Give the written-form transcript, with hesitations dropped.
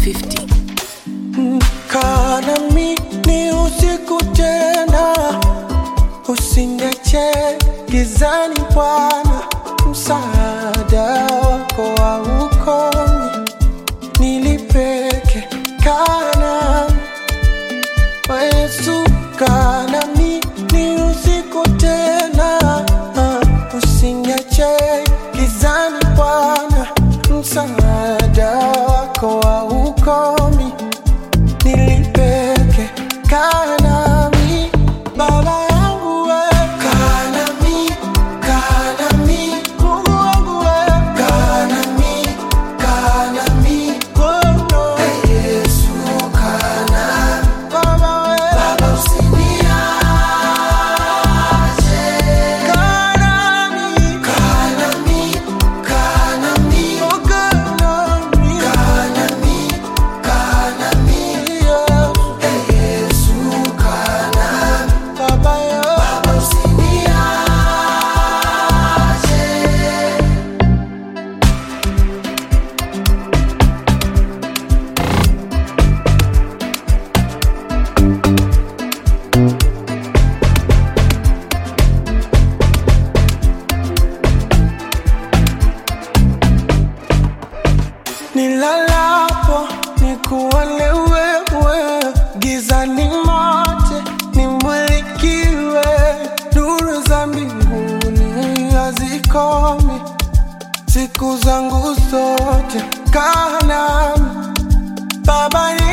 50. Kana ni usiku tena, usiniache gizani Bwana, msaada wako haukomi, nilipeke kana Yesu. Kana ni usiku tena, usiniache gizani Bwana, msaada wako haukomi, nilipeke kana Baba yangu we, kana Mungu wangu we, kana oh no. Hey Yesu, kana Baba we, Baba usiniache, kana oh kana yeah. Hey Yesu, kana Baba yo, Baba usiniache. Nilalapo nikuone wewe, gizani mote nimulikiwe, nuru za mbinguni hazikomi, siku zangu zote kaa nami Baba.